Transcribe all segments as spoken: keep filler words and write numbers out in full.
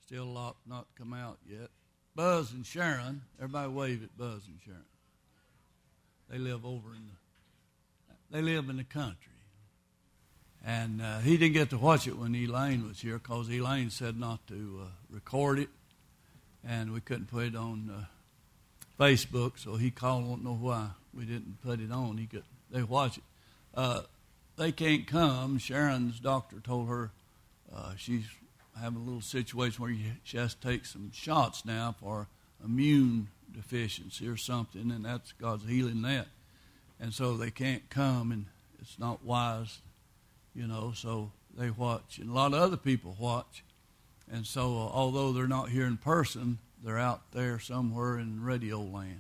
Still a lot not come out yet. Buzz and Sharon, everybody wave at Buzz and Sharon. They live over in the, they live in the country. And uh, he didn't get to watch it when Elaine was here because Elaine said not to uh, record it. And we couldn't put it on uh, Facebook, so he called, won't know why we didn't put it on. He could, they watch it. Uh, they can't come. Sharon's doctor told her uh, she's having a little situation where you, she has to take some shots now for immune deficiency or something, and that's God's healing that. And so they can't come, and it's not wise, you know, so they watch. And a lot of other people watch. And so uh, although they're not here in person, they're out there somewhere in radio land.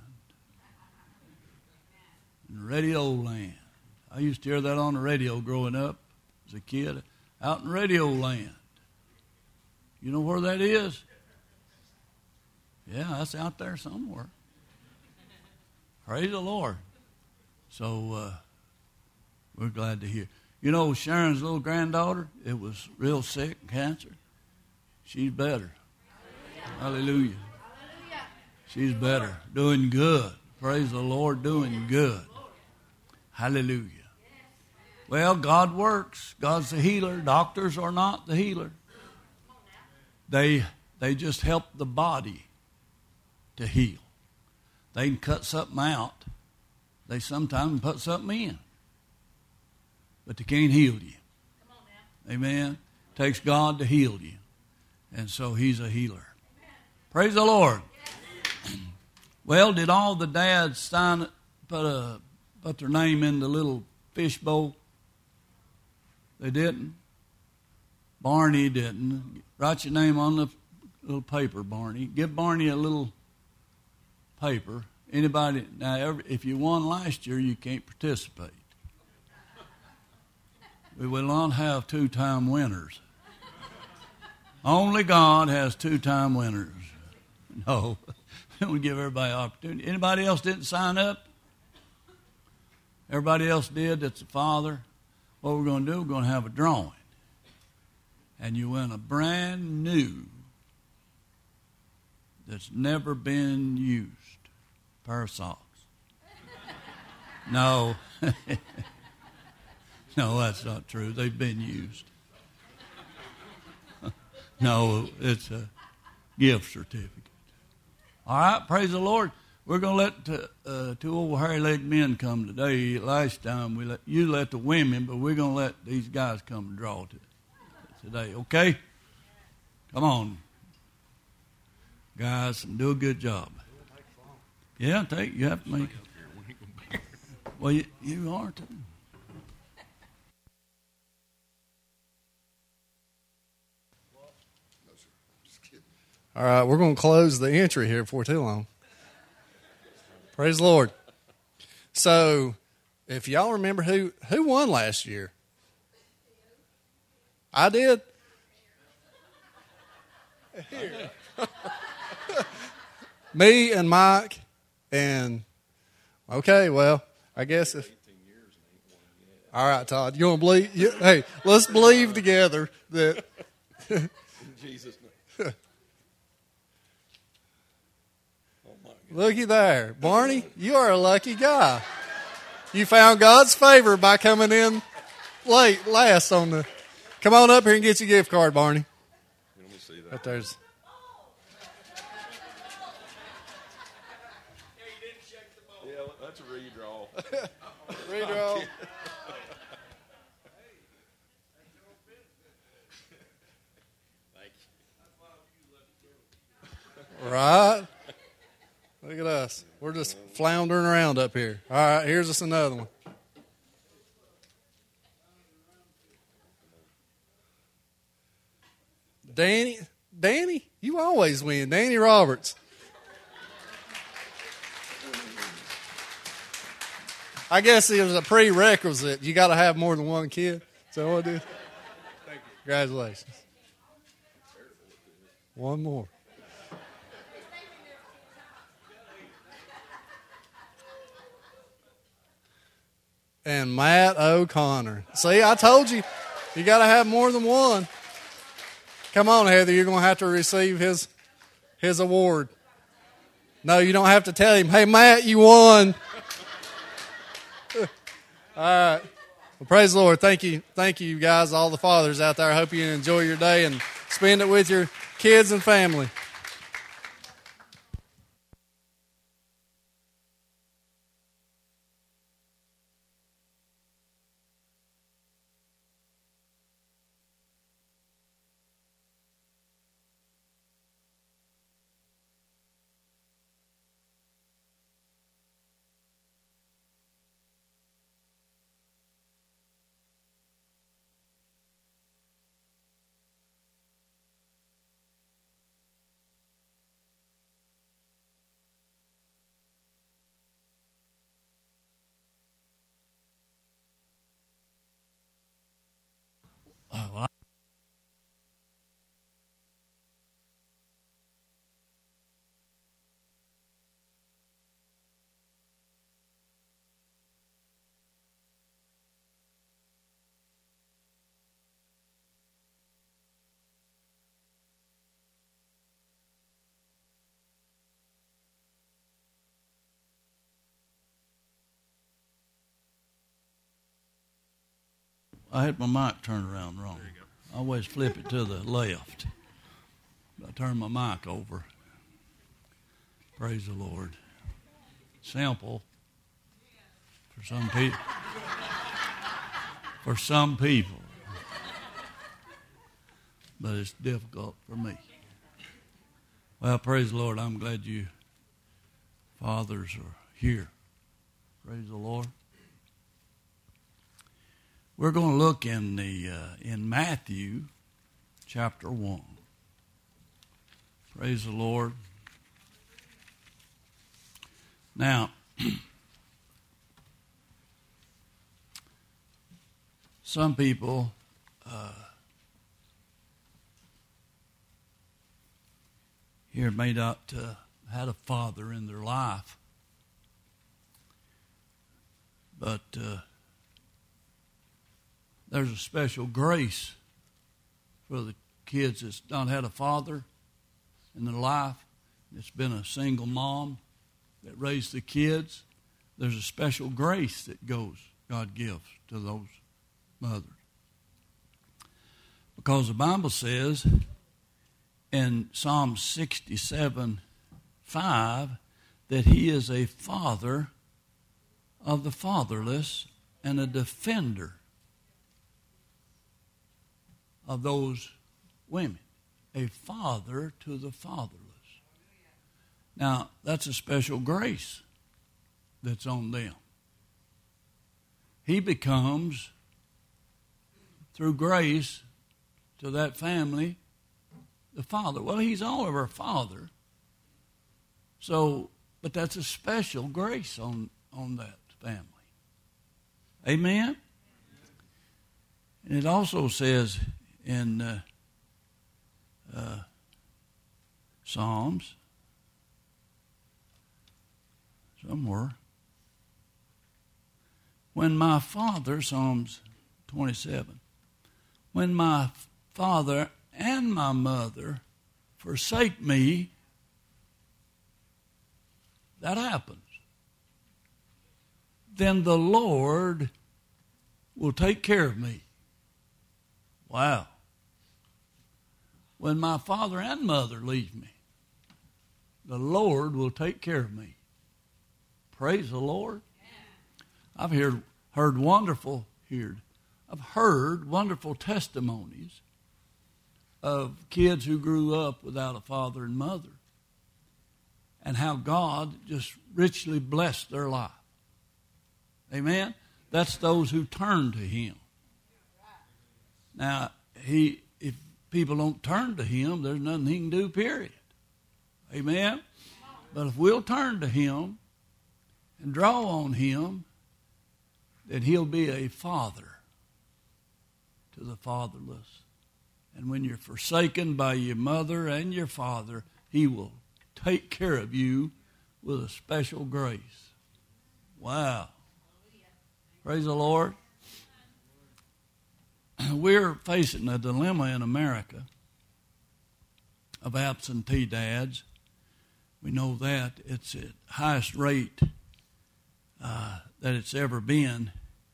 In radio land. I used to hear that on the radio growing up as a kid. Out in radio land. You know where that is? Yeah, that's out there somewhere. Praise the Lord. So uh, we're glad to hear. You know, Sharon's little granddaughter, it was real sick, cancer. She's better. Hallelujah. Hallelujah. She's better. Doing good. Praise the Lord, doing good. Hallelujah. Well, God works. God's the healer. Doctors are not the healer. They they just help the body to heal. They can cut something out. They sometimes put something in. But they can't heal you. Amen. It takes God to heal you. And so he's a healer. Amen. Praise the Lord. Yes. Well, did all the dads sign, put, a, put their name in the little fish bowl? They didn't. Barney didn't. Write your name on the little paper, Barney. Give Barney a little paper. Anybody, now every, if you won last year, you can't participate. We will not have two-time winners. Only God has two-time winners. No, we don't give everybody an opportunity. Anybody else didn't sign up? Everybody else did. That's the Father. What we're going to do, we're going to have a drawing. And you win a brand new that's never been used pair of socks. No. No, that's not true. They've been used. No, it's a gift certificate. All right, praise the Lord. We're going to let uh, two old hairy-legged men come today. Last time we let you let the women, but we're going to let these guys come and draw to today. Okay? Come on, guys, and do a good job. Yeah, take you have to make it. Well, you, you are too. All right, we're going to close the entry here before too long. Praise the Lord. So, if y'all remember who, who won last year? I did. Here. Me and Mike and, okay, well, I guess if. All right, Todd, you want to believe? You, hey, let's believe together that. In Jesus' name. Looky there. Barney, you are a lucky guy. You found God's favor by coming in late, last on the... Come on up here and get your gift card, Barney. Let me see that. Right there's... Yeah, that's a redraw. Redraw. Right. Look at us. We're just floundering around up here. All right, here's us another one. Danny, Danny, you always win. Danny Roberts. I guess it was a prerequisite. You got to have more than one kid. So what I do? Thank you. Congratulations. One more. And Matt O'Connor. See, I told you, you got to have more than one. Come on, Heather, you're going to have to receive his his award. No, you don't have to tell him, hey, Matt, you won. All right. Well, praise the Lord. Thank you. Thank you, guys, all the fathers out there. I hope you enjoy your day and spend it with your kids and family. Oh, I had my mic turned around wrong. There you go. I always flip it to the left. I turn my mic over. Praise the Lord. Simple for some people. For some people. But it's difficult for me. Well, praise the Lord. I'm glad you fathers are here. Praise the Lord. We're going to look in the uh, in Matthew chapter one. Praise the Lord. Now, some people uh, here may not uh, had a father in their life, but uh, there's a special grace for the kids that's not had a father in their life. It's been a single mom that raised the kids. There's a special grace that goes, God gives to those mothers. Because the Bible says in Psalm sixty-seven five that he is a father of the fatherless and a defender of those women, a father to the fatherless. Now, that's a special grace that's on them. He becomes, through grace to that family, the father. Well, he's all of our father. So, but that's a special grace on, on that family. Amen? And it also says in uh, uh, Psalms, somewhere, when my father, Psalms twenty-seven, when my father and my mother forsake me, that happens. Then the Lord will take care of me. Wow. When my father and mother leave me, the Lord will take care of me. Praise the Lord. I've heard, heard wonderful, heard, I've heard wonderful testimonies of kids who grew up without a father and mother and how God just richly blessed their life. Amen? That's those who turn to Him. Now, he, if people don't turn to Him, there's nothing He can do, period. Amen? But if we'll turn to Him and draw on Him, then He'll be a father to the fatherless. And when you're forsaken by your mother and your father, He will take care of you with a special grace. Wow. Praise the Lord. We're facing a dilemma in America of absentee dads. We know that it's at highest rate uh, that it's ever been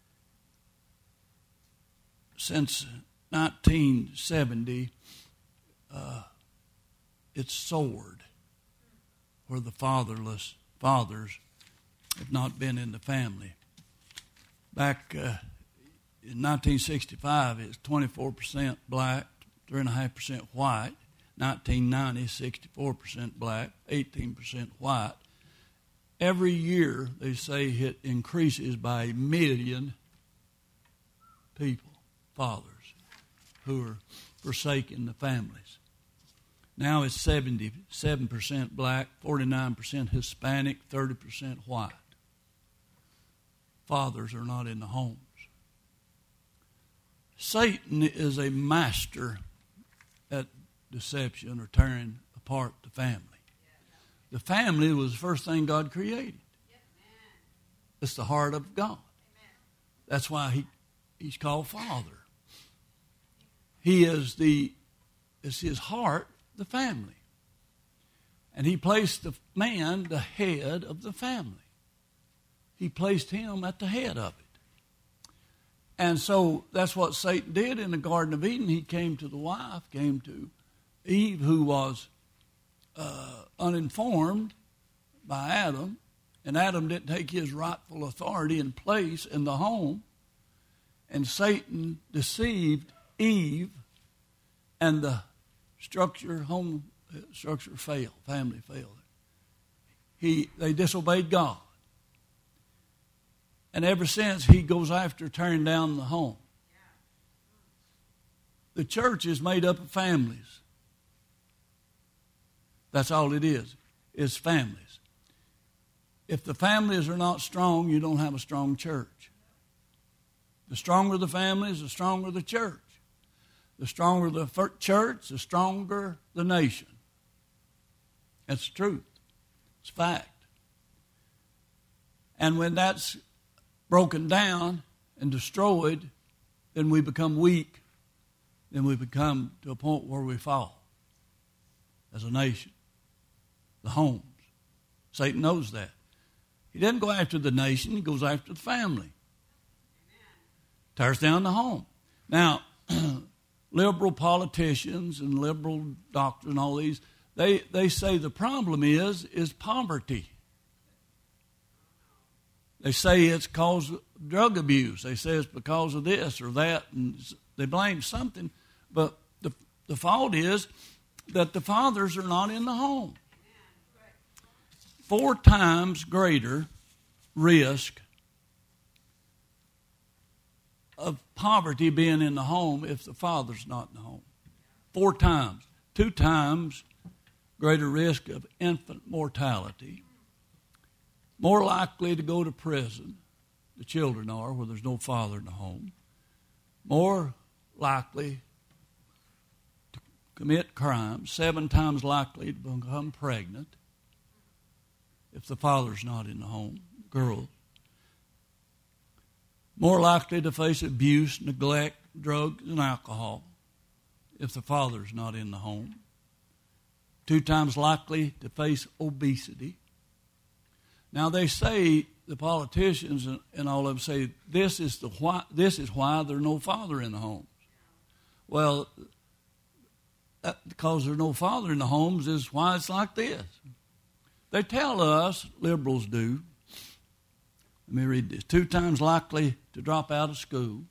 since nineteen seventy. Uh, it's soared where the fatherless fathers have not been in the family. Back uh, in nineteen sixty-five, it was twenty-four percent black, three point five percent white. nineteen ninety, sixty-four percent black, eighteen percent white. Every year, they say it increases by a million people, fathers, who are forsaking the families. Now it's seventy-seven percent black, forty-nine percent Hispanic, thirty percent white. Fathers are not in the homes. Satan is a master at deception or tearing apart the family. The family was the first thing God created. It's the heart of God. That's why he, he's called Father. He is the, it's his heart, the family. And he placed the man, the head of the family. He placed him at the head of it. And so that's what Satan did in the Garden of Eden. He came to the wife, came to Eve, who was uh, uninformed by Adam. And Adam didn't take his rightful authority and place in the home. And Satan deceived Eve, and the structure, home structure failed, family failed. He, they disobeyed God. And ever since, he goes after tearing down the home. The church is made up of families. That's all it is. It's families. If the families are not strong, you don't have a strong church. The stronger the families, the stronger the church. The stronger the church, the stronger the nation. That's the truth. It's fact. And when that's broken down and destroyed, then we become weak. Then we become to a point where we fall as a nation. The homes. Satan knows that. He doesn't go after the nation. He goes after the family. Tears down the home. Now, liberal politicians and liberal doctors and all these, they, they say the problem is, is poverty. They say it's because of drug abuse. They say it's because of this or that, and they blame something. But the, the fault is that the fathers are not in the home. Four times greater risk of poverty being in the home if the father's not in the home. Four times. Two times greater risk of infant mortality. More likely to go to prison, the children are, where there's no father in the home. More likely to commit crime, seven times likely to become pregnant if the father's not in the home, girl. More likely to face abuse, neglect, drugs, and alcohol if the father's not in the home. Two times likely to face obesity. Now they say, the politicians and all of them say, this is the why, this is why there's no father in the homes. Well, that, because there's no father in the homes is why it's like this. They tell us, liberals do, let me read this, two times likely to drop out of school,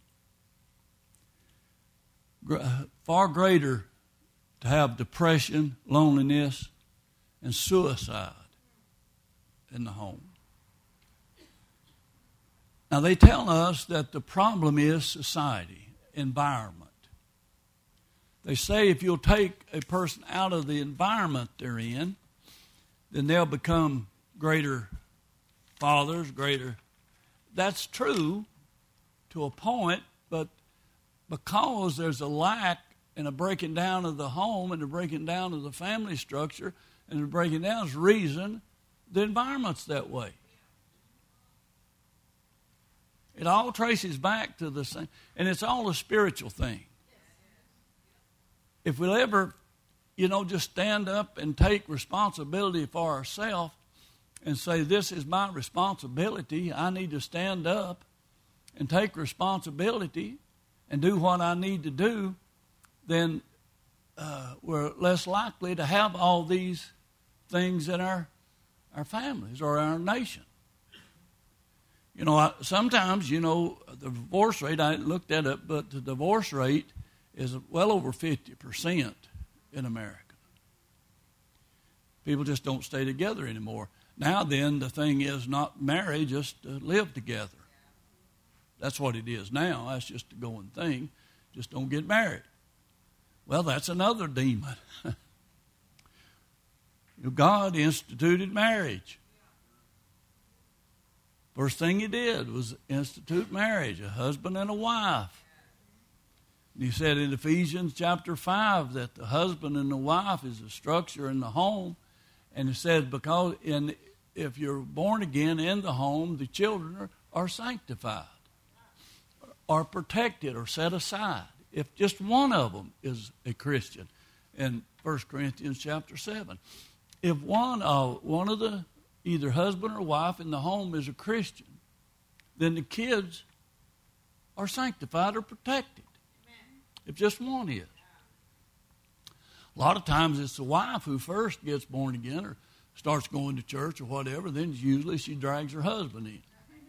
far greater to have depression, loneliness, and suicide in the home. Now they tell us that the problem is society, environment. They say if you'll take a person out of the environment they're in, then they'll become greater fathers, greater. That's true to a point, but because there's a lack and a breaking down of the home and a breaking down of the family structure and the breaking down is reason the environment's that way. It all traces back to the same, and it's all a spiritual thing. If we'll ever you know, just stand up and take responsibility for ourselves and say, this is my responsibility. I need to stand up and take responsibility and do what I need to do, then uh, we're less likely to have all these things in our, our families or our nation. You know, I, sometimes, you know, the divorce rate, I looked at it, but the divorce rate is well over fifty percent in America. People just don't stay together anymore. Now then, the thing is not marry, just to live together. That's what it is now. That's just a going thing. Just don't get married. Well, that's another demon. God instituted marriage. First thing he did was institute marriage, a husband and a wife. And he said in Ephesians chapter five that the husband and the wife is the structure in the home. And he said because in, if you're born again in the home, the children are, are sanctified, are protected, or set aside. If just one of them is a Christian, in First Corinthians chapter seven. If one of, one of the either husband or wife in the home is a Christian, then the kids are sanctified or protected. Amen. If just one is. A lot of times it's the wife who first gets born again or starts going to church or whatever, then usually she drags her husband in.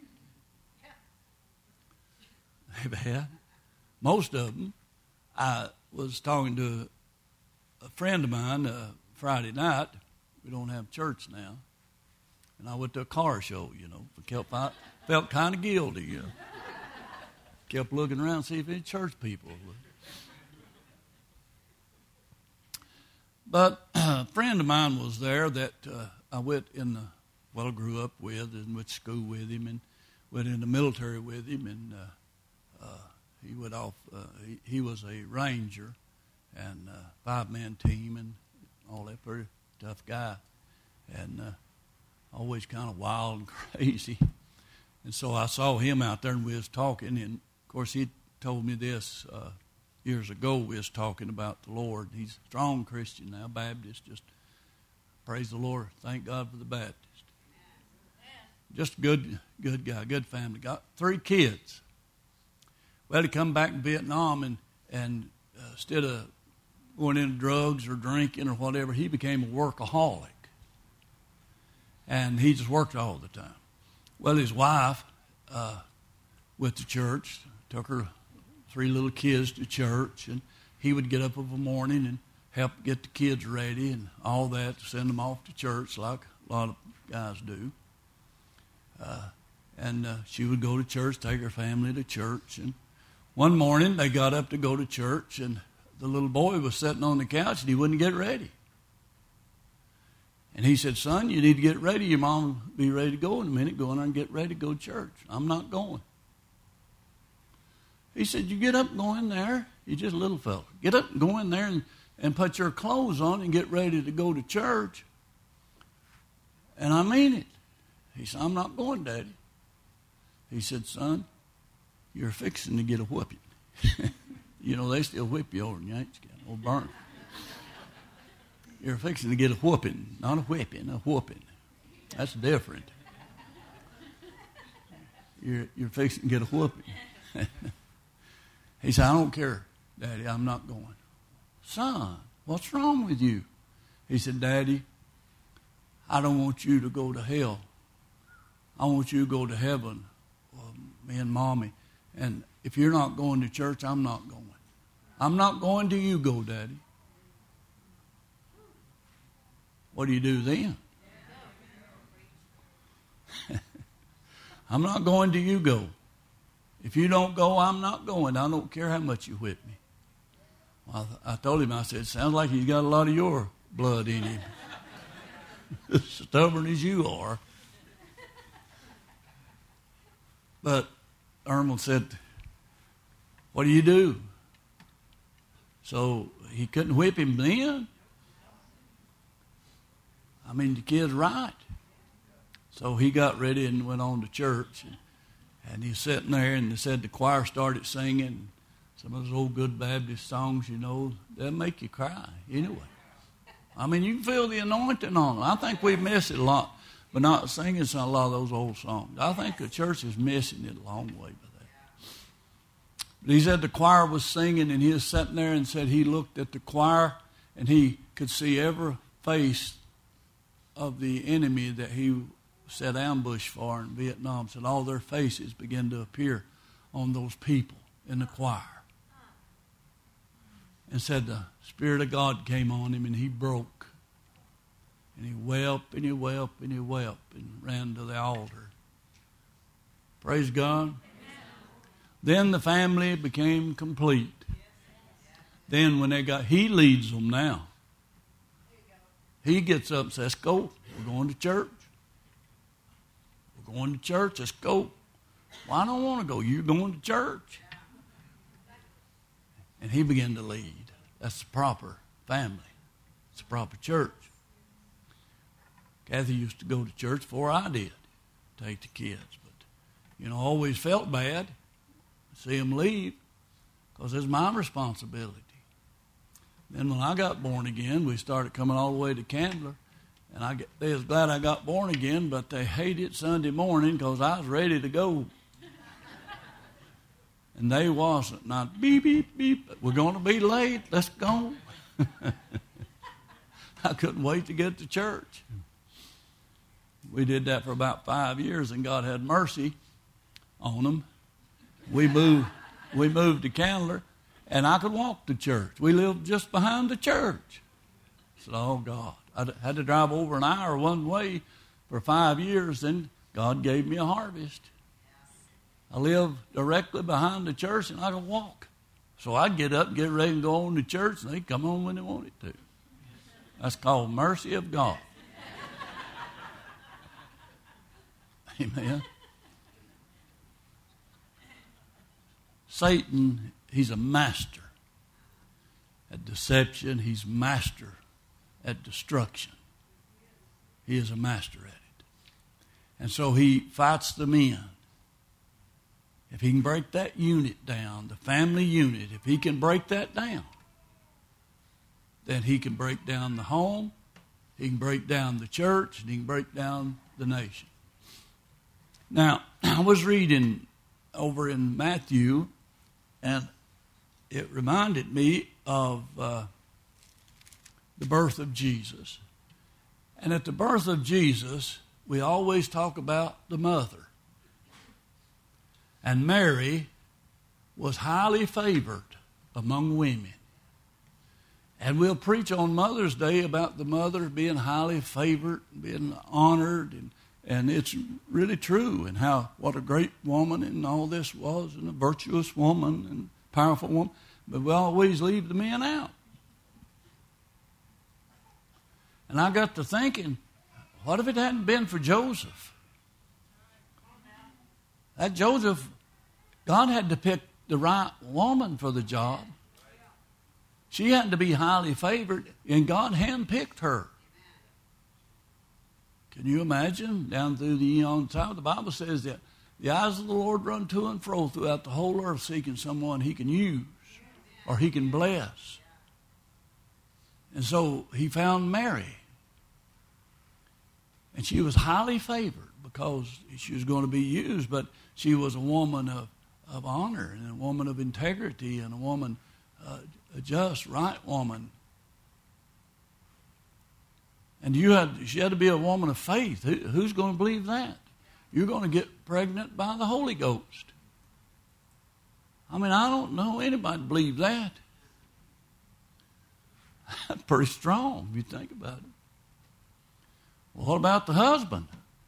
Amen. Most of them. I was talking to a friend of mine uh, Friday night. We don't have church now. And I went to a car show, you know. Felt, felt kind of guilty, you know. Kept looking around to see if any church people would. But a friend of mine was there that uh, I went in the, well, grew up with and went to school with him and went in the military with him. And uh, uh, he went off, uh, he, he was a ranger and uh, five-man team and all that, pretty tough guy. And uh, always kind of wild and crazy. And so I saw him out there and we was talking. And, of course, he told me this uh, years ago. We was talking about the Lord. He's a strong Christian now, Baptist. Just praise the Lord. Thank God for the Baptist. Just a good, good guy, good family. Got three kids. Well, he come back in Vietnam and, and uh, instead of going into drugs or drinking or whatever, he became a workaholic. And he just worked all the time. Well, his wife uh, went to church, took her three little kids to church, and he would get up in the morning and help get the kids ready and all that, to send them off to church like a lot of guys do. Uh, and uh, she would go to church, take her family to church. And one morning they got up to go to church, and the little boy was sitting on the couch, and he wouldn't get ready. And he said, son, you need to get ready. Your mom will be ready to go in a minute. Go in there and get ready to go to church. I'm not going. He said, you get up and go in there. You're just a little fella. Get up and go in there and, and put your clothes on and get ready to go to church. And I mean it. He said, I'm not going, Daddy. He said, son, you're fixing to get a whooping. You know, they still whip you over in Yanks County or burn. You're fixing to get a whooping, not a whipping, a whooping. That's different. You're, you're fixing to get a whooping. He said, I don't care, Daddy, I'm not going. Son, what's wrong with you? He said, Daddy, I don't want you to go to hell. I want you to go to heaven, well, me and Mommy. And if you're not going to church, I'm not going. I'm not going till you go, Daddy. What do you do then? I'm not going till you go. If you don't go, I'm not going. I don't care how much you whip me. Well, I told him, I said, sounds like he's got a lot of your blood in him. As stubborn as you are. But Irma said, what do you do? So he couldn't whip him then. I mean, the kid's right. So he got ready and went on to church. And, and he was sitting there, and they said the choir started singing some of those old good Baptist songs, you know. They'll make you cry anyway. I mean, you can feel the anointing on them. I think we miss it a lot, but not singing a lot of those old songs. I think the church is missing it a long way by that. But he said the choir was singing, and he was sitting there and said he looked at the choir, and he could see every face of the enemy that he set ambush for in Vietnam. Said all their faces began to appear on those people in the choir. And said the Spirit of God came on him and he broke. And he wept and he wept and he wept and ran to the altar. Praise God. Amen. Then the family became complete. Then when they got, he leads them now. He gets up and says, let's go. We're going to church. We're going to church. Let's go. Well, I don't want to go. You're going to church. And he began to lead. That's the proper family. It's the proper church. Kathy used to go to church before I did, take the kids. But, you know, I always felt bad to see them leave because it's my responsibility. Then when I got born again, we started coming all the way to Candler. And I get, they was glad I got born again, but they hated Sunday morning because I was ready to go. And they wasn't. Not beep, beep, beep. We're going to be late. Let's go. I couldn't wait to get to church. We did that for about five years, and God had mercy on them. We moved, we moved to Candler, and I could walk to church. We lived just behind the church. I said, oh, God. I had to drive over an hour one way for five years, and God gave me a harvest. I lived directly behind the church, and I could walk. So I'd get up and get ready and go on to church, and they'd come on when they wanted to. That's called mercy of God. Amen. Satan, he's a master at deception. He's master at destruction. He is a master at it. And so he fights the men. If he can break that unit down, the family unit, if he can break that down, then he can break down the home, he can break down the church, and he can break down the nation. Now, I was reading over in Matthew, and it reminded me of uh, the birth of Jesus. And at the birth of Jesus, we always talk about the mother. And Mary was highly favored among women. And we'll preach on Mother's Day about the mother being highly favored, being honored, and, and it's really true, and how what a great woman and all this was, and a virtuous woman and powerful woman. But we always leave the men out. And I got to thinking, what if it hadn't been for Joseph? That Joseph, God had to pick the right woman for the job. She had to be highly favored, and God handpicked her. Can you imagine? Down through the eon time, the Bible says that the eyes of the Lord run to and fro throughout the whole earth, seeking someone he can use or he can bless. And so he found Mary. And she was highly favored because she was going to be used, but she was a woman of, of honor and a woman of integrity and a woman, uh, a just, right woman. And you had, she had to be a woman of faith. Who, who's going to believe that? You're going to get pregnant by the Holy Ghost. I mean, I don't know anybody to believe that. That's pretty strong if you think about it. Well, what about the husband?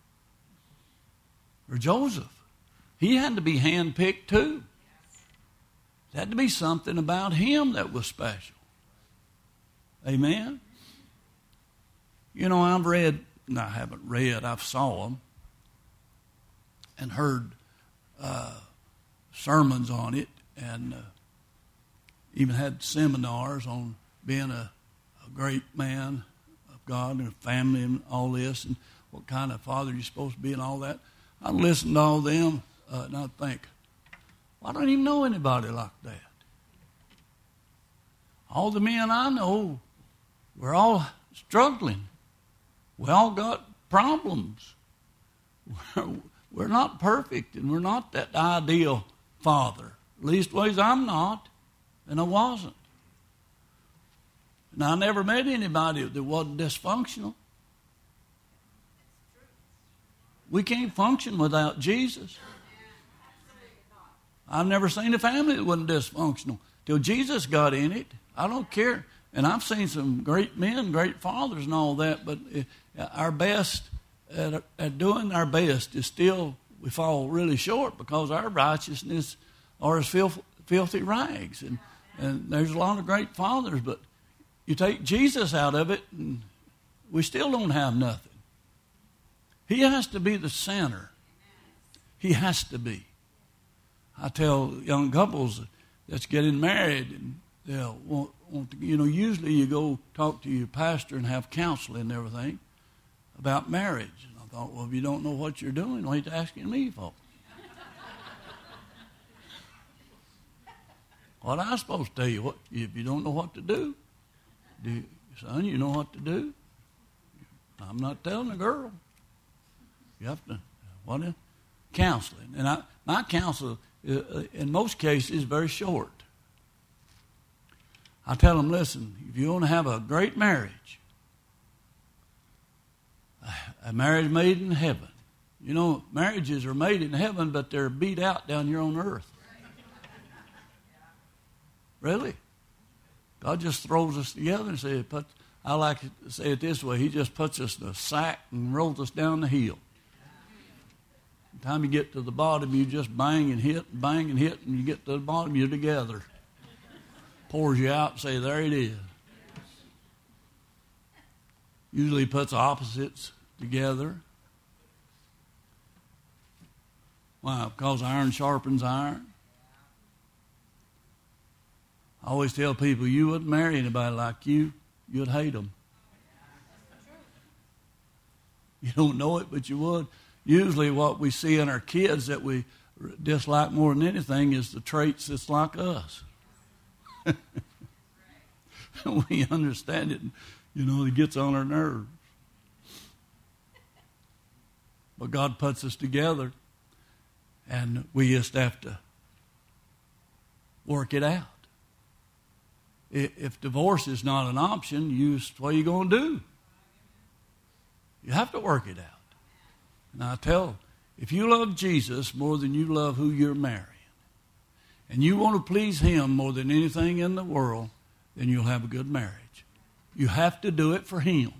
Or Joseph? He had to be handpicked too. There had to be something about him that was special. Amen? You know, I've read, no, I haven't read, I've saw them and heard uh, sermons on it, and uh, even had seminars on being a, a great man of God and a family and all this, and what kind of father you're supposed to be and all that. I listen to all them, uh, and I think, well, I don't even know anybody like that. All the men I know were all struggling. We all got problems. We're, we're not perfect, and we're not that ideal father. Leastways, I'm not, and I wasn't. And I never met anybody that wasn't dysfunctional. We can't function without Jesus. I've never seen a family that wasn't dysfunctional till Jesus got in it. I don't care. And I've seen some great men, great fathers and all that, but our best at, at doing our best is still, we fall really short because our righteousness are as filth, filthy rags. And, and there's a lot of great fathers, but you take Jesus out of it and we still don't have nothing. He has to be the center. He has to be. I tell young couples that's getting married, and they'll want, want to, you know, usually you go talk to your pastor and have counseling and everything about marriage. And I thought, well, if you don't know what you're doing, what are you asking me for? What am I supposed to tell you? What, if you don't know what to do, do you, son, you know what to do? I'm not telling a girl. You have to, what is counseling? And I, my counsel, uh, in most cases, is very short. I tell them, listen, if you want to have a great marriage, a marriage made in heaven. You know, marriages are made in heaven, but they're beat out down here on earth. Really? God just throws us together and says, put, I like to say it this way, he just puts us in a sack and rolls us down the hill. By the time you get to the bottom, you just bang and hit, bang and hit, and you get to the bottom, you're together. Pours you out and say, there it is. Usually puts opposites together. Why? Because iron sharpens iron. I always tell people, you wouldn't marry anybody like you, you'd hate them. You don't know it, but you would. Usually what we see in our kids that we dislike more than anything is the traits that's like us. We understand it. You know, it gets on our nerves. But God puts us together, and we just have to work it out. If divorce is not an option, you, what are you going to do? You have to work it out. And I tell, if you love Jesus more than you love who you're marrying, and you want to please him more than anything in the world, then you'll have a good marriage. You have to do it for him.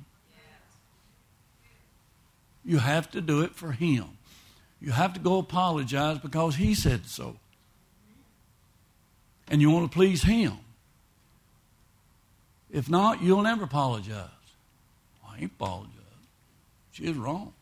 You have to do it for him. You have to go apologize because he said so. And you want to please him. If not, you'll never apologize. I ain't apologizing. She's wrong.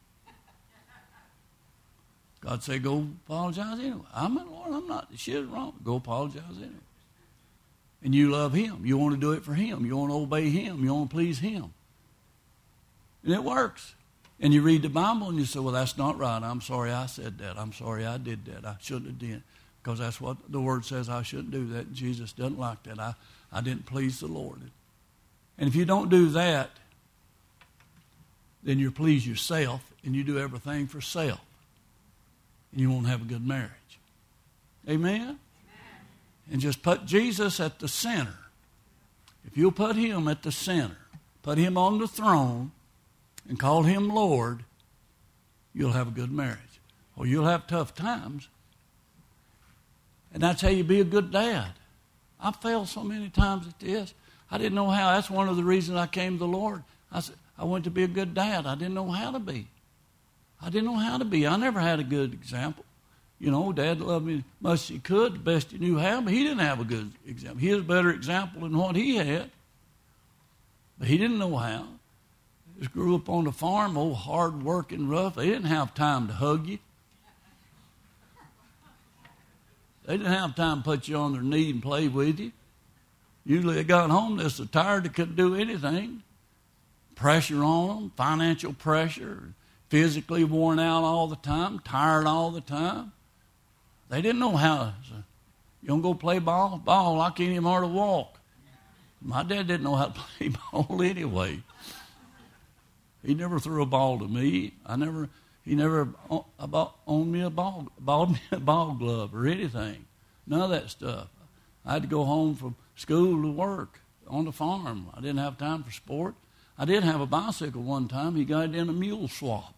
God said, go apologize anyway. I'm not, Lord, I'm not. She's wrong. Go apologize anyway. And you love him. You want to do it for him. You want to obey him. You want to please him. And it works. And you read the Bible and you say, well, that's not right. I'm sorry I said that. I'm sorry I did that. I shouldn't have done. Because that's what the word says I shouldn't do that. Jesus doesn't like that. I, I didn't please the Lord. And if you don't do that, then you please yourself and you do everything for self. And you won't have a good marriage. Amen? Amen? And just put Jesus at the center. If you'll put him at the center, put him on the throne, and call him Lord, you'll have a good marriage. Or you'll have tough times. And that's how you be a good dad. I failed so many times at this. I didn't know how. That's one of the reasons I came to the Lord. I said, I went to be a good dad. I didn't know how to be. I didn't know how to be. I never had a good example. You know, Dad loved me as much as he could, the best he knew how, but he didn't have a good example. He was a better example than what he had. But he didn't know how. He just grew up on the farm, old hard working, rough. They didn't have time to hug you. They didn't have time to put you on their knee and play with you. Usually they got home, they're so tired they couldn't do anything. Pressure on them, financial pressure, physically worn out all the time, tired all the time. They didn't know how. So, you don't go play ball? Ball, I can't even hardly walk. My dad didn't know how to play ball anyway. He never threw a ball to me. I never, he never owned me a ball, bought me a ball glove or anything. None of that stuff. I had to go home from school to work on the farm. I didn't have time for sport. I did have a bicycle one time. He got it in a mule swap.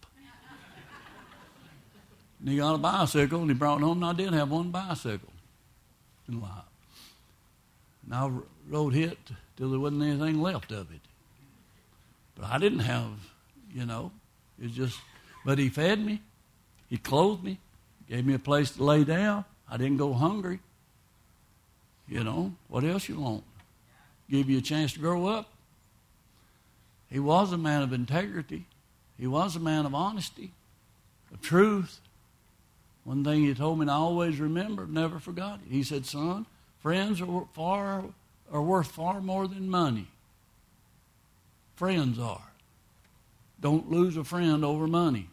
And he got a bicycle and he brought it home, and I did have one bicycle in life. And I rode it till there wasn't anything left of it. But I didn't have, you know, it's just, but he fed me. He clothed me, gave me a place to lay down. I didn't go hungry. You know, what else you want? Give you a chance to grow up. He was a man of integrity. He was a man of honesty, of truth. One thing he told me, and I always remember, never forgot it. He said, son, friends are far are worth far more than money. Friends are. Don't lose a friend over money.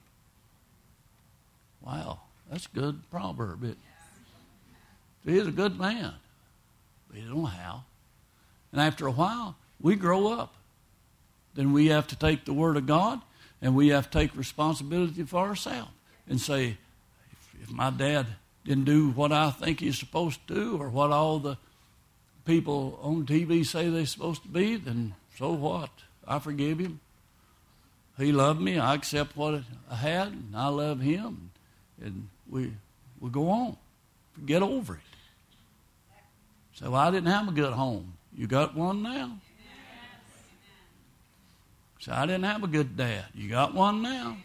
Wow, that's a good proverb. It, he's a good man, but he don't know how. And after a while, we grow up. Then we have to take the Word of God, and we have to take responsibility for ourselves and say, if, if my dad didn't do what I think he's supposed to do or what all the people on T V say they're supposed to be, then so what? I forgive him. He loved me. I accept what I had, and I love him. And we we go on. Get over it. So I didn't have a good home. You got one now. So I didn't have a good dad. You got one now.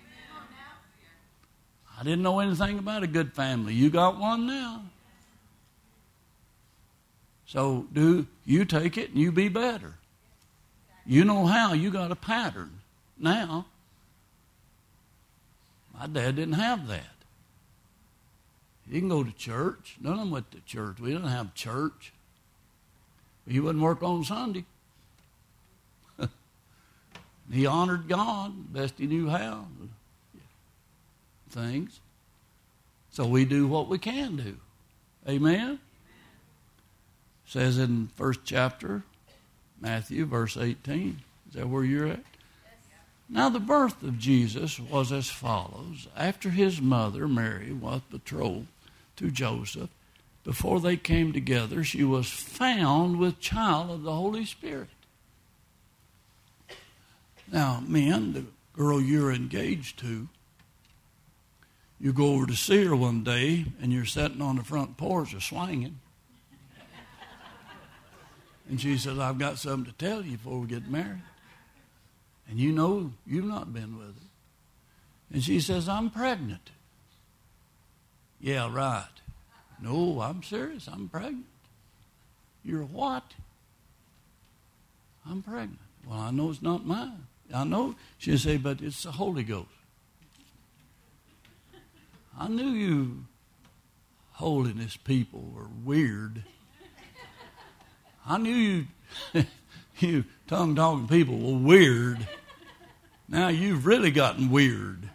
I didn't know anything about a good family. You got one now. So do you take it and you be better. You know how. You got a pattern now. My dad didn't have that. He didn't go to church. None of them went to church. We didn't have church. He wouldn't work on Sunday. He honored God best he knew how. Things. So we do what we can do. Amen? Says in first chapter, Matthew, verse eighteen. Is that where you're at? Now the birth of Jesus was as follows. After his mother, Mary, was betrothed to Joseph, before they came together, she was found with child of the Holy Spirit. Now, men, the girl you're engaged to, you go over to see her one day, and you're sitting on the front porch or swinging. And she says, I've got something to tell you before we get married. And you know you've not been with her. And she says, I'm pregnant. Yeah, right. No, I'm serious. I'm pregnant. You're what? I'm pregnant. Well, I know it's not mine. I know. She'll say, but it's the Holy Ghost. I knew you holiness people were weird. I knew you, you tongue-talking people were weird. Now you've really gotten weird.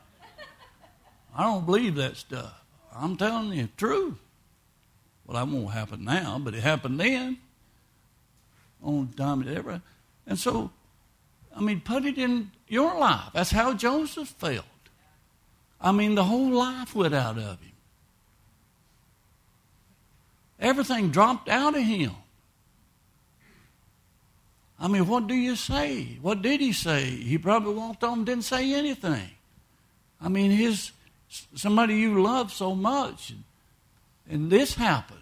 I don't believe that stuff. I'm telling you the truth. Well, that won't happen now, but it happened then. On time it ever. And so, I mean, put it in your life. That's how Joseph felt. I mean, the whole life went out of him. Everything dropped out of him. I mean, what do you say? What did he say? He probably walked on and didn't say anything. I mean, his somebody you love so much, and, and this happens.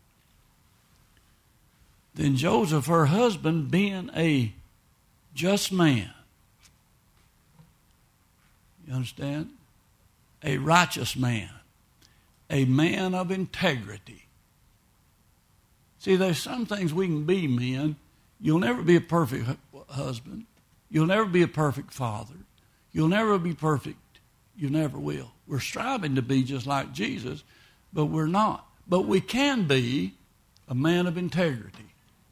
Then Joseph, her husband, being a just man, you understand? A righteous man, a man of integrity. See, there's some things we can be, men. You'll never be a perfect husband. You'll never be a perfect father. You'll never be perfect. You never will. We're striving to be just like Jesus, but we're not. But we can be a man of integrity.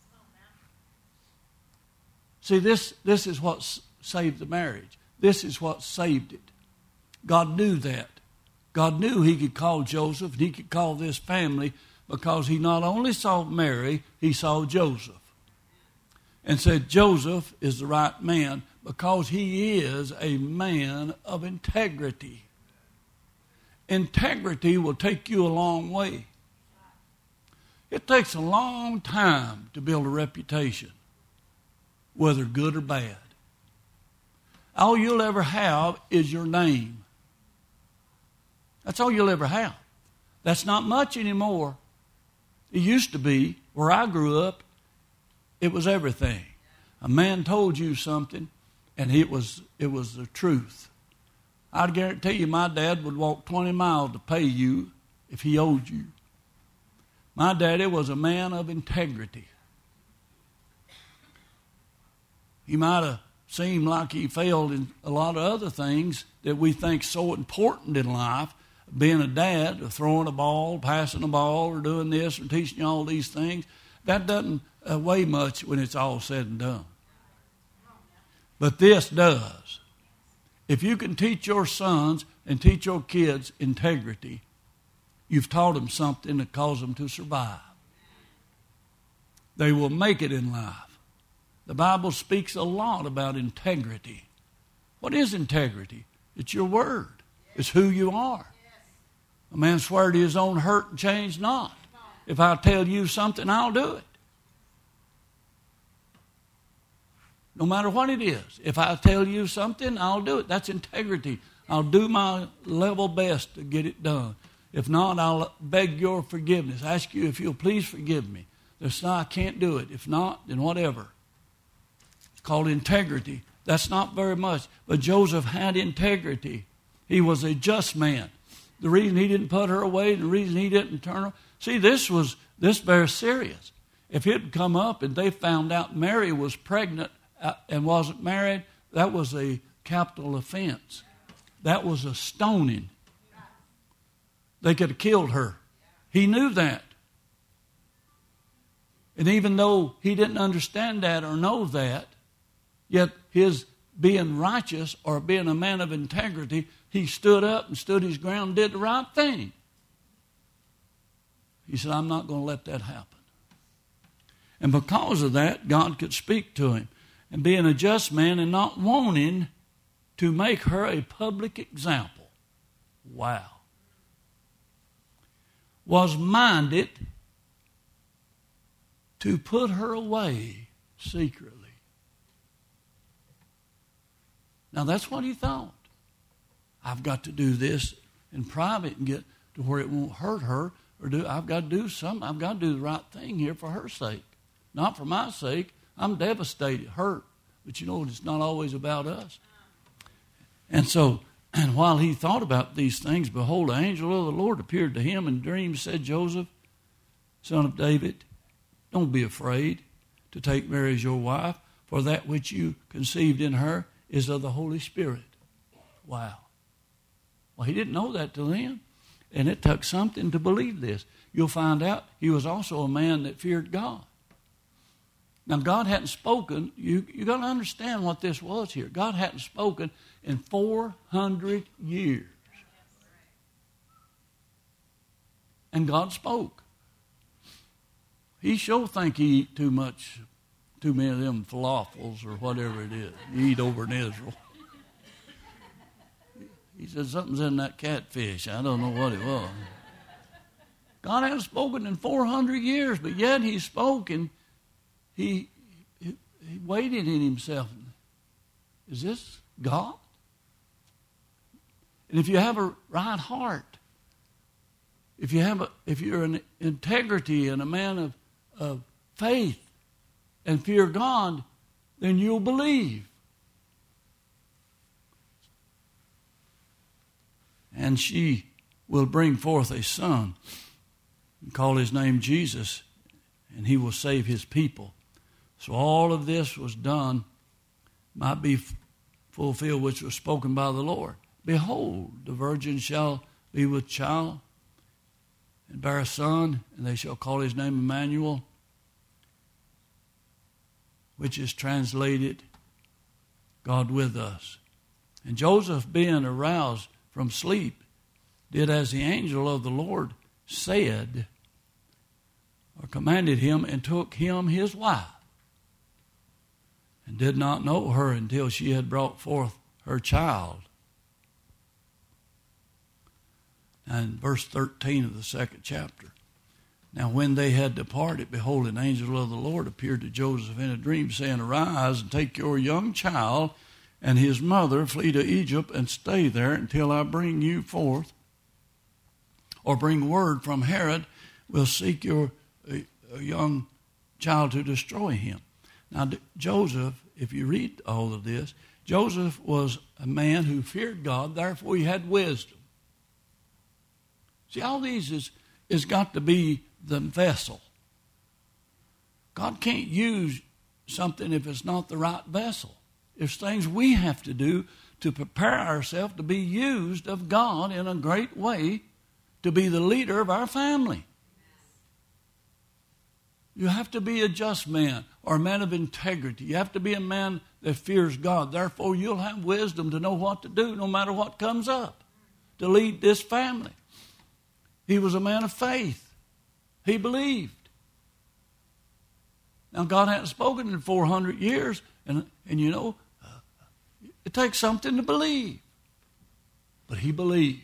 See, this, this is what saved the marriage. This is what saved it. God knew that. God knew he could call Joseph and he could call this family because he not only saw Mary, he saw Joseph. and said Joseph is the right man because he is a man of integrity. Integrity will take you a long way. It takes a long time to build a reputation, whether good or bad. All you'll ever have is your name. That's all you'll ever have. That's not much anymore. It used to be, where I grew up, it was everything. A man told you something, and it was it was the truth. I'd guarantee you my dad would walk twenty miles to pay you if he owed you. My daddy was a man of integrity. He might have seemed like he failed in a lot of other things that we think so important in life, being a dad, or throwing a ball, passing a ball, or doing this, or teaching you all these things. That doesn't uh, weigh much when it's all said and done. But this does. If you can teach your sons and teach your kids integrity, you've taught them something that causes them to survive. They will make it in life. The Bible speaks a lot about integrity. What is integrity? It's your word. It's who you are. A man swear to his own hurt and change not. If I tell you something, I'll do it. No matter what it is. If I tell you something, I'll do it. That's integrity. I'll do my level best to get it done. If not, I'll beg your forgiveness. Ask you if you'll please forgive me. If not, I can't do it. If not, then whatever. It's called integrity. That's not very much. But Joseph had integrity. He was a just man. The reason he didn't put her away, the reason he didn't turn her. See, this was this very serious. If it had come up and they found out Mary was pregnant and wasn't married, that was a capital offense. That was a stoning. They could have killed her. He knew that. And even though he didn't understand that or know that, yet his being righteous or being a man of integrity, he stood up and stood his ground and did the right thing. He said, I'm not going to let that happen. And because of that, God could speak to him. And being a just man and not wanting to make her a public example. Wow. Was minded to put her away secretly. Now that's what he thought. I've got to do this in private and get to where it won't hurt her. Or do I've got to do something. I've got to do the right thing here for her sake. Not for my sake. I'm devastated, hurt. But you know, it's not always about us. And so, and while he thought about these things, behold, the angel of the Lord appeared to him in dreams, said, Joseph, son of David, don't be afraid to take Mary as your wife, for that which you conceived in her is of the Holy Spirit. Wow. Well, he didn't know that till then. And it took something to believe this. You'll find out he was also a man that feared God. Now, God hadn't spoken. You you got to understand what this was here. God hadn't spoken in four hundred years. And God spoke. He sure think he eat too much, too many of them falafels or whatever it is. You eat over in Israel. He said something's in that catfish. I don't know what it was. God hadn't spoken in four hundred years, but yet he spoke and he, he, he waited in himself. Is this God? And if you have a right heart, if you have a, if you're an integrity and a man of, of faith and fear God, then you'll believe. And she will bring forth a son and call his name Jesus, and he will save his people. So all of this was done, might be fulfilled, which was spoken by the Lord. Behold, the virgin shall be with child and bear a son, and they shall call his name Emmanuel, which is translated, God with us. And Joseph, being aroused from sleep, did as the angel of the Lord said, or commanded him, and took him his wife. and did not know her until she had brought forth her child. And verse thirteen of the second chapter. Now when they had departed, behold, an angel of the Lord appeared to Joseph in a dream, saying, Arise and take your young child and his mother, flee to Egypt, and stay there until I bring you forth, or bring word from Herod, will seek your a, a young child to destroy him. Now Joseph, if you read all of this, Joseph was a man who feared God, therefore he had wisdom. See, all these is, is got to be the vessel. God can't use something if it's not the right vessel. There's things we have to do to prepare ourselves to be used of God in a great way to be the leader of our family. You have to be a just man or a man of integrity. You have to be a man that fears God. Therefore, you'll have wisdom to know what to do no matter what comes up to lead this family. He was a man of faith. He believed. Now, God hadn't spoken in four hundred years, and, and you know, uh, it takes something to believe. But he believed.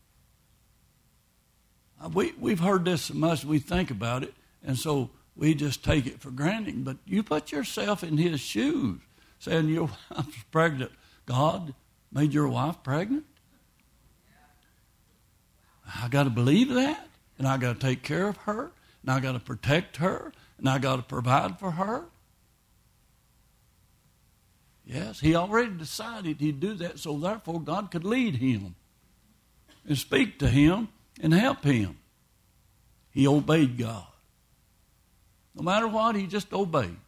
Uh, we, we've heard this so much, we think about it, and so we just take it for granted. But you put yourself in his shoes, saying your wife's pregnant. God made your wife pregnant? I got to believe that, and I got to take care of her, and I got to protect her, and I got to provide for her. Yes, he already decided he'd do that, so therefore God could lead him and speak to him and help him. He obeyed God. No matter what, he just obeyed.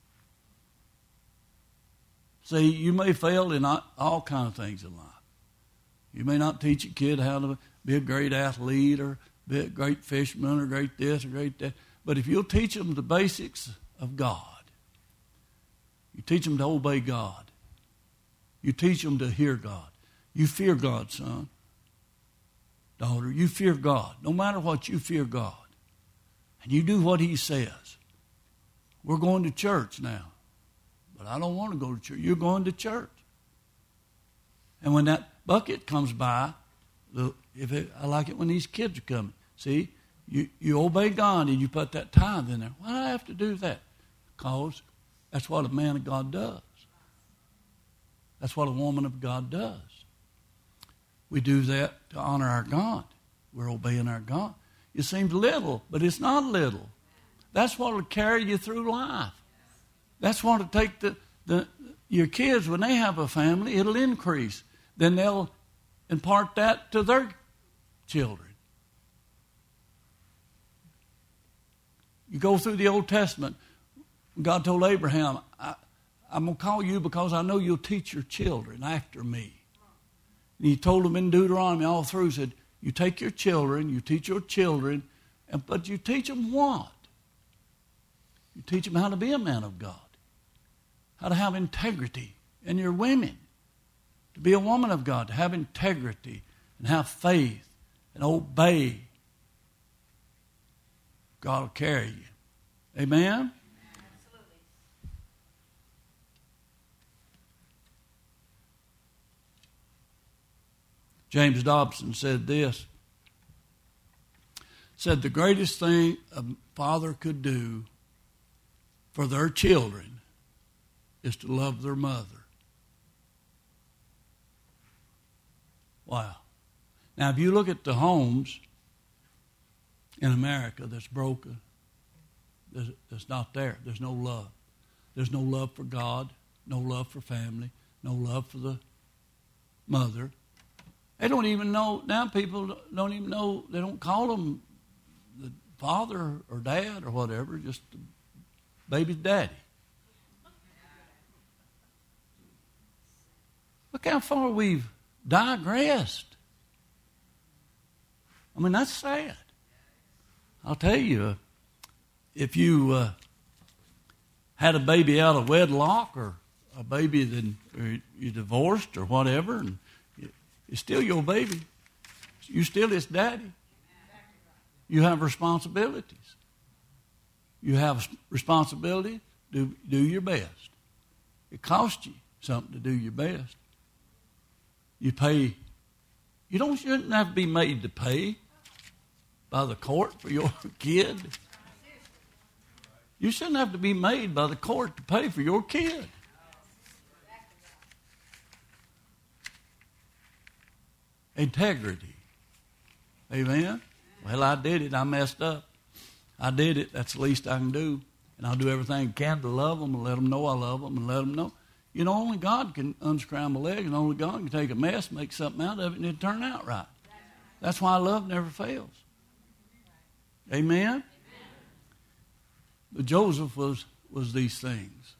See, you may fail in all kinds of things in life. You may not teach a kid how to be a great athlete or be a great fisherman or great this or great that. But if you'll teach them the basics of God, you teach them to obey God. You teach them to hear God. You fear God, son, daughter. You fear God. No matter what, you fear God. And you do what he says. We're going to church now. But I don't want to go to church. You're going to church. And when that bucket comes by, if it, I like it when these kids are coming. See, you, you obey God and you put that tithe in there. Why do I have to do that? Because that's what a man of God does. That's what a woman of God does. We do that to honor our God. We're obeying our God. It seems little, but it's not little. That's what will carry you through life. That's what will take the, the your kids, when they have a family, it'll increase. Then they'll impart that to their children. You go through the Old Testament. God told Abraham, I, I'm going to call you because I know you'll teach your children after me. And he told them in Deuteronomy all through, said, you take your children, you teach your children, and but you teach them what? You teach them how to be a man of God, how to have integrity in your women, to be a woman of God, to have integrity and have faith and obey. God will carry you. Amen? Absolutely. James Dobson said this, said the greatest thing a father could do for their children is to love their mother. Wow. Now, if you look at the homes in America that's broken, that's not there. There's no love. There's no love for God, no love for family, no love for the mother. They don't even know, now people don't even know, they don't call them the father or dad or whatever, just the baby's daddy. Look how far we've digressed. I mean, that's sad. I'll tell you, if you uh, had a baby out of wedlock or a baby that you divorced or whatever, and it's still your baby. You still his daddy. You have responsibilities. You have responsibility. Do, do your best. It costs you something to do your best. You pay. You don't shouldn't have to be made to pay by the court for your kid. You shouldn't have to be made by the court to pay for your kid. Integrity. Amen? Well, I did it. I messed up. I did it. That's the least I can do. And I'll do everything I can to love them and let them know I love them and let them know. You know, only God can unscramble legs, and only God can take a mess, make something out of it, and it turn out right. That's why love never fails. Amen? Amen. But Joseph was, was these things.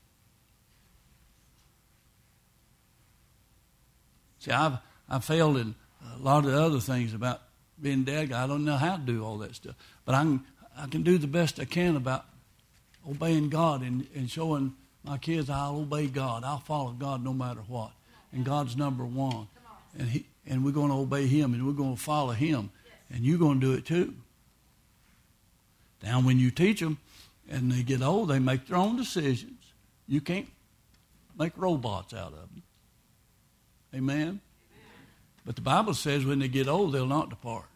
See, I've, I've failed in a lot of the other things about being dad. I don't know how to do all that stuff. But I can, I can do the best I can about obeying God and, and showing my kids I'll obey God. I'll follow God no matter what. And God's number one. And he, and we're going to obey Him, and we're going to follow Him. And you're going to do it too. Now, when you teach them and they get old, they make their own decisions. You can't make robots out of them. Amen? Amen. But the Bible says when they get old, they'll not depart.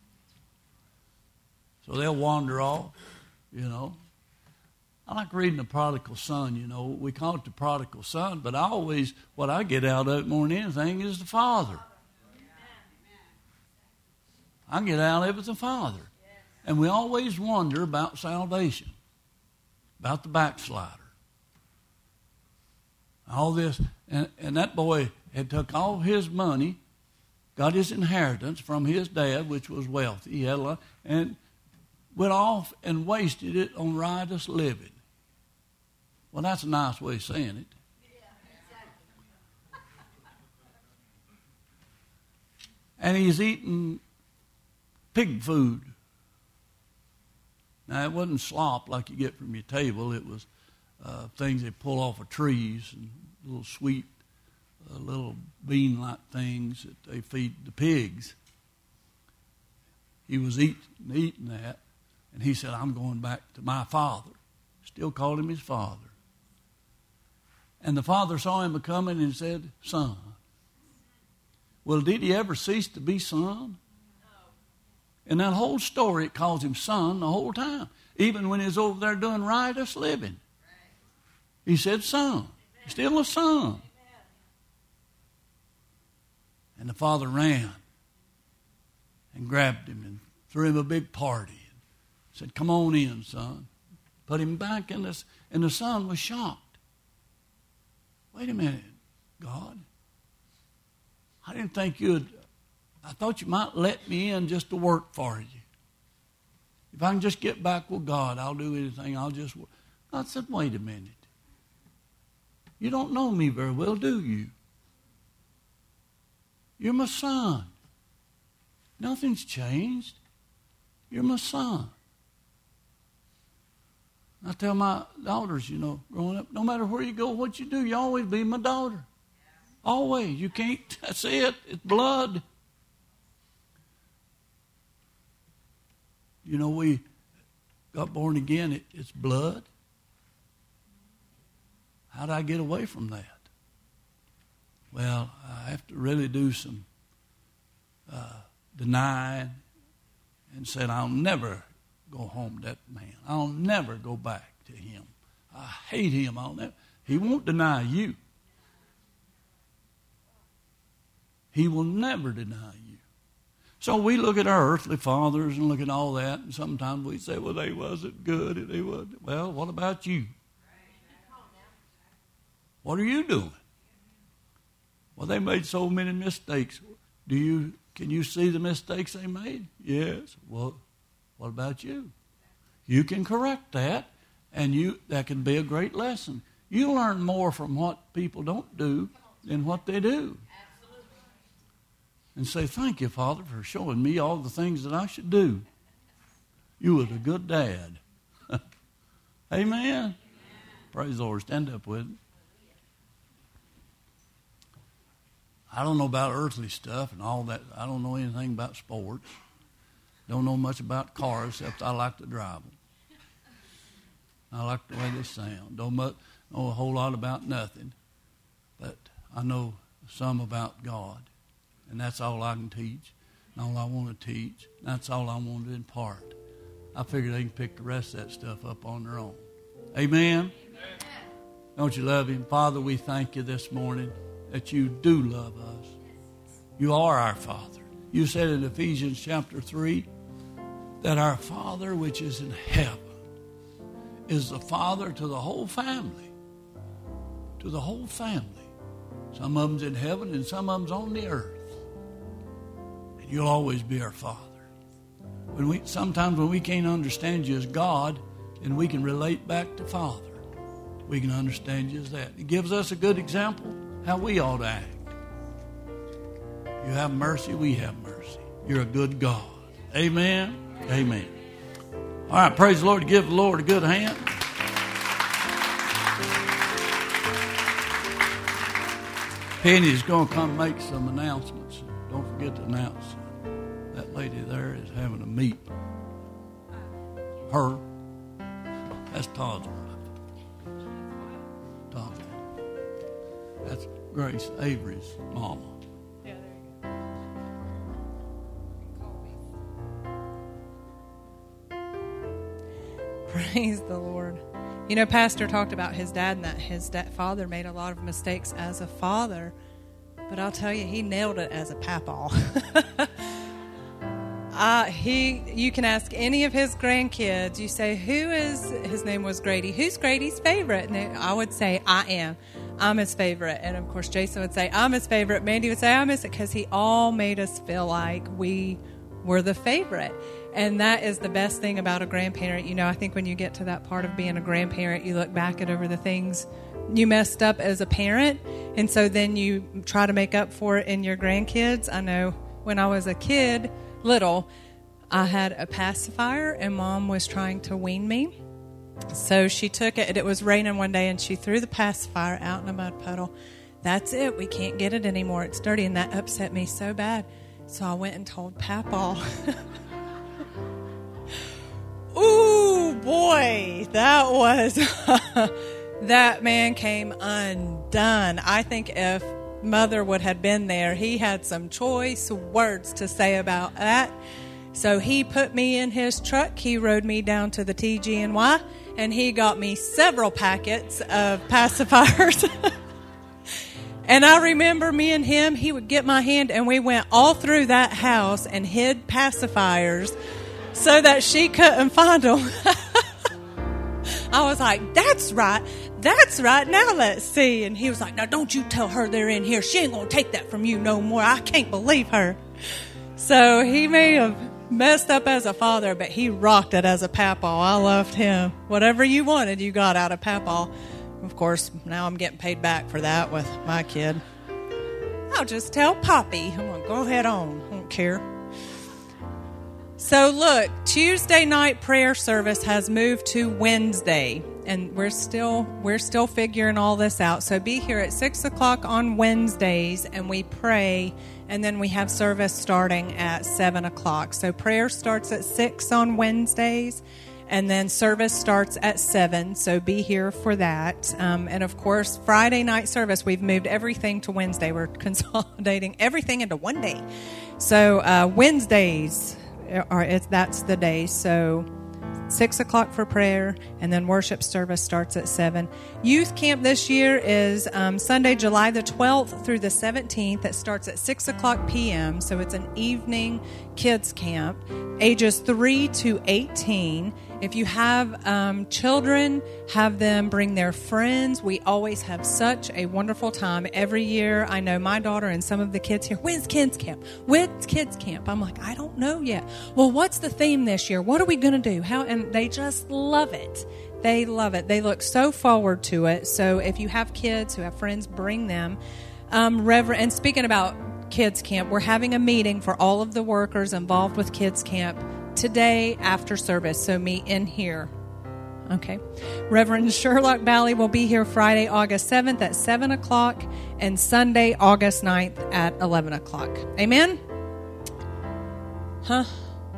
So they'll wander off, you know. I like reading the prodigal son, you know. We call it the prodigal son, but I always, what I get out of it more than anything is the father. I get out of it the father. And we always wonder about salvation, about the backslider. All this, and, and that boy had took all his money, got his inheritance from his dad, which was wealthy. He had a lot, and went off and wasted it on riotous living. Well, that's a nice way of saying it. Yeah, exactly. And he's eating pig food. Now, it wasn't slop like you get from your table. It was uh, things they pull off of trees and little sweet, uh, little bean-like things that they feed the pigs. He was eating, eating that, and he said, I'm going back to my father. Still called him his father. And the father saw him coming and said, son. Well, did he ever cease to be son? In that whole story, it calls him son the whole time. Even when he's over there doing riotous living. He said son. Still a son. And the father ran and grabbed him and threw him a big party. And said, come on in, son. Put him back in this. And the son was shocked. Wait a minute, God. I didn't think you'd... I thought you might let me in just to work for you. If I can just get back with God, I'll do anything. I'll just work. God said, wait a minute. You don't know me very well, do you? You're my son. Nothing's changed. You're my son. I tell my daughters, you know, growing up, no matter where you go, what you do, you always be my daughter. Always. You can't, that's it. It's blood. You know, we got born again. It, it's blood. How did I get away from that? Well, I have to really do some uh, denying and said, I'll never go home to that man. I'll never go back to him. I hate him. I'll never. He won't deny you. He will never deny you. So we look at our earthly fathers and look at all that, and sometimes we say, well, they wasn't good, and they wasn't. Well, what about you? What are you doing? Well, they made so many mistakes. Do you? Can you see the mistakes they made? Yes. Well, what about you? You can correct that, and you that can be a great lesson. You learn more from what people don't do than what they do. And say, thank you, Father, for showing me all the things that I should do. You was a good dad. Amen? Amen. Praise the Lord. Stand up with me. I don't know about earthly stuff and all that. I don't know anything about sports. Don't know much about cars, except I like to drive them. I like the way they sound. Don't much, know a whole lot about nothing. I know some about God, and that's all I can teach, and all I want to teach. That's all I want to impart. I figure they can pick the rest of that stuff up on their own. Amen? Amen. Don't you love Him? Father, we thank You this morning that You do love us. You are our Father. You said in Ephesians chapter three that our Father which is in heaven is the Father to the whole family. To the whole family. Some of them's in heaven and some of them's on the earth. And You'll always be our Father. When we sometimes when we can't understand You as God, then we can relate back to Father. We can understand You as that. It gives us a good example how we ought to act. You have mercy, we have mercy. You're a good God. Amen. Amen. All right, praise the Lord. Give the Lord a good hand. Penny's going to come make some announcements. Don't forget to announce that lady there is having a meet. Her. That's Todd's wife. Todd's wife. That's Grace Avery's mama. Yeah, there you go. Praise the Lord. You know, Pastor talked about his dad and that his dad, father made a lot of mistakes as a father. But I'll tell you, he nailed it as a papaw. uh, he, you can ask any of his grandkids. You say, who is, his name was Grady. Who's Grady's favorite? And I would say, I am. I'm his favorite. And, of course, Jason would say, I'm his favorite. Mandy would say, I'm his, because he all made us feel like we were the favorite. And that is the best thing about a grandparent. You know, I think when you get to that part of being a grandparent, you look back at over the things you messed up as a parent. And so then you try to make up for it in your grandkids. I know when I was a kid, little, I had a pacifier and Mom was trying to wean me. So she took it, and it was raining one day, and she threw the pacifier out in a mud puddle. That's it. We can't get it anymore. It's dirty. And that upset me so bad. So I went and told Papaw. Ooh, boy, that was, that man came undone. I think if Mother would have been there, he had some choice words to say about that. So he put me in his truck. He rode me down to the T G N Y, and he got me several packets of pacifiers. And I remember me and him, he would get my hand, and we went all through that house and hid pacifiers so that she couldn't find them. I was like, that's right. That's right. Now let's see. And he was like, now don't you tell her they're in here. She ain't going to take that from you no more. I can't believe her. So he may have messed up as a father, but he rocked it as a papaw. I loved him. Whatever you wanted, you got out of papaw. Of course, now I'm getting paid back for that with my kid. I'll just tell Poppy. I'm going to go ahead on. I don't care. So look, Tuesday night prayer service has moved to Wednesday, and we're still we're still figuring all this out. So be here at six o'clock on Wednesdays, and we pray, and then we have service starting at seven o'clock. So prayer starts at six on Wednesdays, and then service starts at seven. So be here for that. Um, and of course, Friday night service, we've moved everything to Wednesday. We're consolidating everything into one day. So uh, Wednesdays. Or it's, that's the day. So six o'clock for prayer, and then worship service starts at seven. Youth camp this year is um, Sunday, July the twelfth through the seventeenth. It starts at six o'clock p.m. So it's an evening kids camp, ages three to eighteen. If you have um, children, have them bring their friends. We always have such a wonderful time every year. I know my daughter and some of the kids here, when's kids camp? When's kids camp? I'm like, I don't know yet. Well, what's the theme this year? What are we going to do? How? And they just love it. They love it. They look so forward to it. So if you have kids who have friends, bring them. Um, Reverend, and speaking about kids camp, we're having a meeting for all of the workers involved with kids camp today after service, so meet in here. Okay. Reverend Sherlock Bally will be here Friday, August seventh at seven o'clock and Sunday, August ninth at eleven o'clock. Amen? Huh?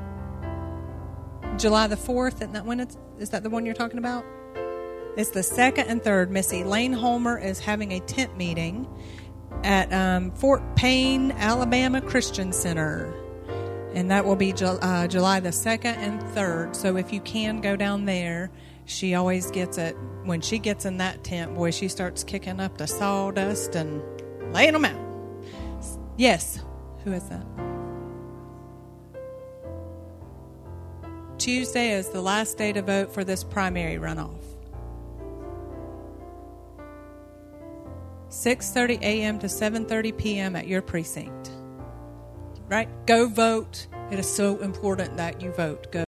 July the fourth, isn't that when it's, is that the one you're talking about? It's the second and third. Miss Elaine Homer is having a tent meeting. at um, Fort Payne, Alabama Christian Center. And that will be Ju- uh, July the second and third. So if you can go down there, she always gets it. When she gets in that tent, boy, she starts kicking up the sawdust and laying them out. Yes. Who is that? Tuesday is the last day to vote for this primary runoff. six thirty a.m. to seven thirty p.m. at your precinct. Right? Go vote. It is so important that you vote. Go.